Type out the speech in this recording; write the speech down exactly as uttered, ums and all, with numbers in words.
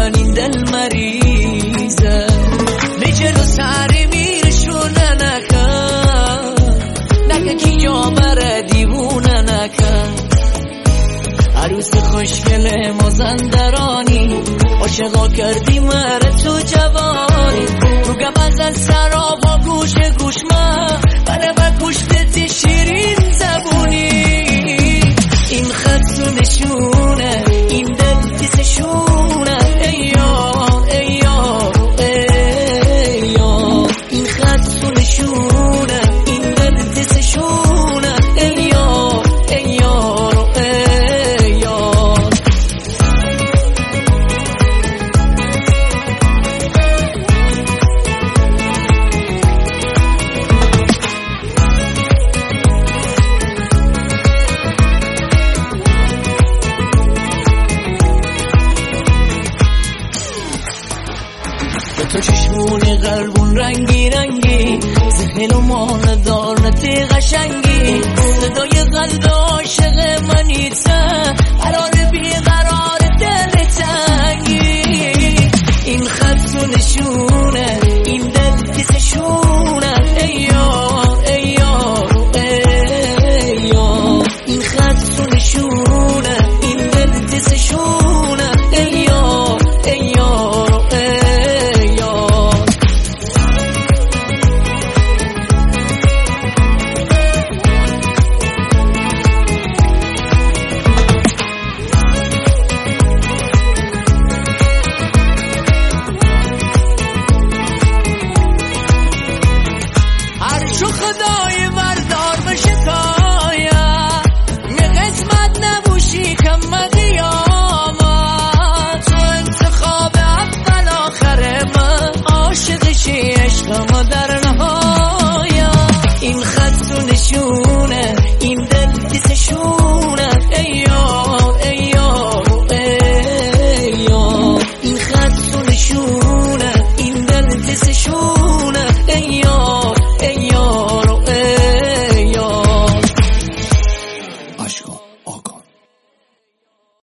من این دل مریضه نجلو سری میرشونه نکن نکن کی جا بره دیوونه نکن عروس خوشگل مازندرانی عاشقا کردی مره تو جوانی رو گمزن سرابا گوش گوش ما بله و گوشت شیرین زبونی این خط و نشونه این دل کسشونه ایار ایار ایار این خط و نشونه این دل کسشونه ایار ایار ایار تو چشمونی قلبون رنگی رنگی زهل و ماندار نتی قشنگی صدای قلب عاشق منیته قرار بیم